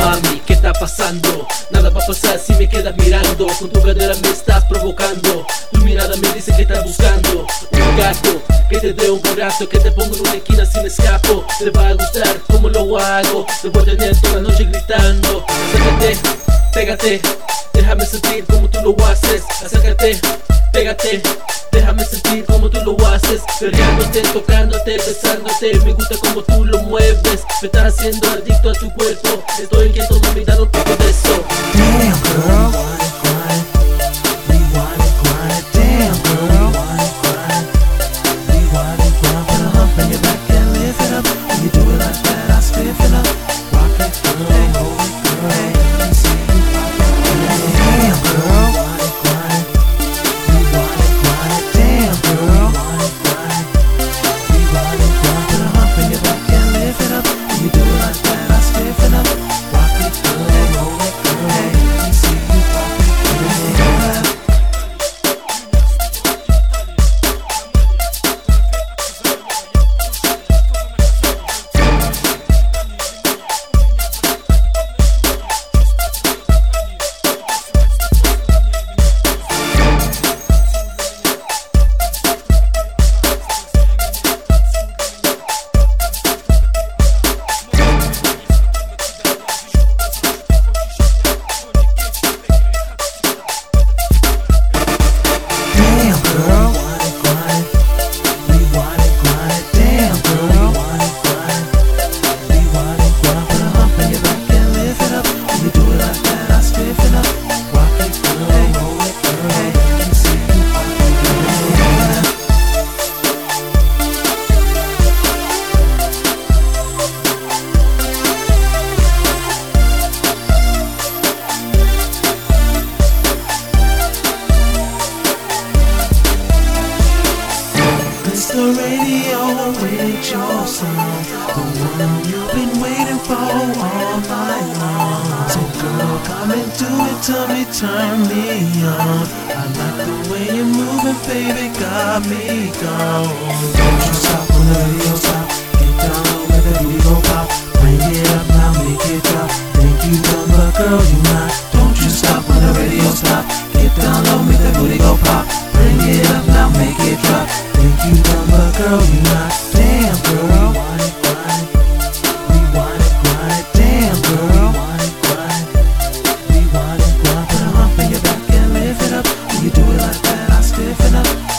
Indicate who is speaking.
Speaker 1: Mami, ¿qué está pasando? Nada va a pasar si me quedas mirando. Con tu cadera me estás provocando. Tu mirada me dice que estás buscando un gato que te dé un abrazo, que te pongo en una esquina si me escapo. Te va a gustar como lo hago. Te voy a tener toda la noche gritando. Acércate, pégate, déjame sentir como tú lo haces. Acércate, pégate, déjame sentir como tú lo haces. Perreándote, tocándote, besándote. Me gusta como tú lo mueves. Me estás haciendo adicto a tu cuerpo. Estoy inquieto, mami, dame un poco de eso.
Speaker 2: Damn, girl. We want it, grind it. Damn, girl. We want it, grind. Put a hump in your back and lift it up. When you do it like that, I stiffen up. Rock it, girl. Hey, hold it, girl. Hey, let me see you pop it. Damn, girl. We want it, grind it. Damn, girl. We want it, grind. Put a hump in your back and lift it up. When you do it like that, I stiffen up. Rock it, girl. Hey, hold it, girl. Hey, let me see you pop it. It's the radio with your song, the one you've been waiting for all night long. So girl, come and do it, tell me, turn me on. I like the way you're moving, baby, got me gone. Don't you stop when the radio stop. Get down low, let the booty go pop. Bring it up now, make it drop. Think you done, but girl, you not. Don't you stop when the radio stop. Get down low, make the booty go pop. Bring it up now, make it drop. Think you done, but girl, you not. Damn, girl. We want it, grind it. We want it, grind it. Damn, girl. We want it, grind it. We want it, grind it. Put a hump in your back and lift it up. When you do it like that, I stiffen up.